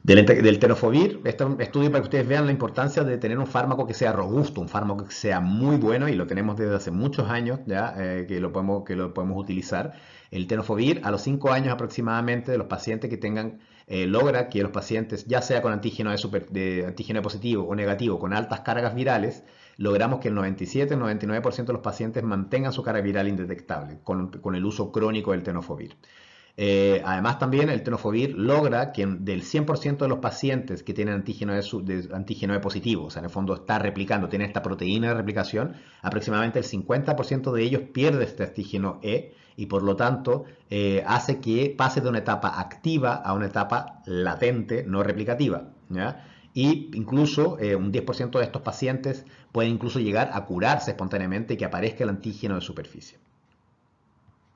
Del tenofovir, este es un estudio para que ustedes vean la importancia de tener un fármaco que sea robusto, un fármaco que sea muy bueno y lo tenemos desde hace muchos años ya que lo podemos utilizar. El tenofovir a los 5 años aproximadamente de los pacientes que tengan, logra que los pacientes, ya sea con de antígeno positivo o negativo, con altas cargas virales, logramos que el 97-99% de los pacientes mantengan su carga viral indetectable con el uso crónico del tenofovir. Además también el tenofovir logra que del 100% de los pacientes que tienen antígeno de positivo, o sea, en el fondo está replicando, tiene esta proteína de replicación, aproximadamente el 50% de ellos pierde este antígeno E y por lo tanto hace que pase de una etapa activa a una etapa latente, no replicativa. ¿Ya? Y incluso un 10% de estos pacientes pueden incluso llegar a curarse espontáneamente y que aparezca el antígeno de superficie.